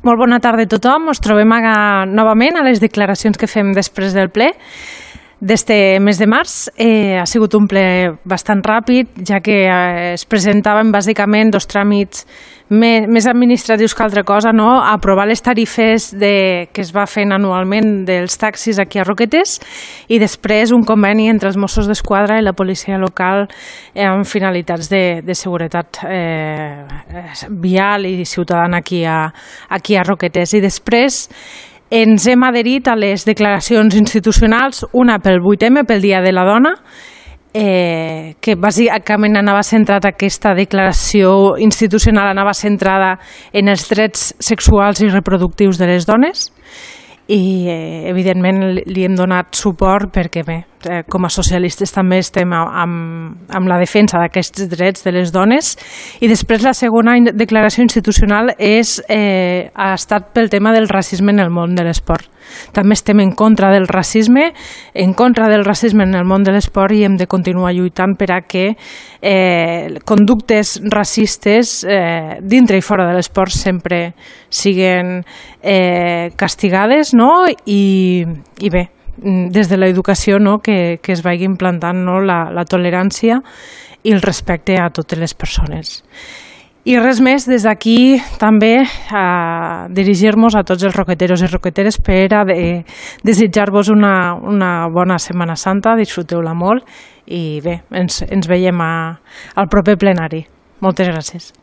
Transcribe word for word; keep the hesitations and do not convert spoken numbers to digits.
Molt bona tarda a tothom. Ens trobem a, novament a les declaracions que fem després del ple. D'este mes de març eh, ha sigut un ple bastant ràpid, ja que eh, es presentaven bàsicament dos tràmits més, més administratius que altra cosa, no? Aprovar les tarifes de, que es va fent anualment dels taxis aquí a Roquetes i després un conveni entre els Mossos d'Esquadra i la policia local eh, amb finalitats de, de seguretat eh, vial i ciutadana aquí a, aquí a Roquetes. I després ens hem adherit a les declaracions institucionals, una pel vuit eme, pel Dia de la Dona, eh, que bàsicament anava centrada, aquesta declaració institucional anava centrada en els drets sexuals i reproductius de les dones i eh, evidentment li hem donat suport perquè bé, eh, com a socialistes també estem amb, amb la defensa d'aquests drets de les dones. I després la segona declaració institucional és, eh, ha estat pel tema del racisme en el món de l'esport. També estem en contra del racisme, en contra del racisme en el món de l'esport i hem de continuar lluitant per a que eh, conductes racistes eh, dintre i fora de l'esport sempre siguen eh, castigades, no? I, i bé, des de l'educació, no? que, que es vagi implantant, no? la, la tolerància i el respecte a totes les persones. I res més, des d'aquí també a dirigir-nos a tots els roqueteros i roqueteres per a de, desitjar-vos una, una bona Setmana Santa, disfruteu-la molt i bé, ens, ens veiem a, al proper plenari. Moltes gràcies.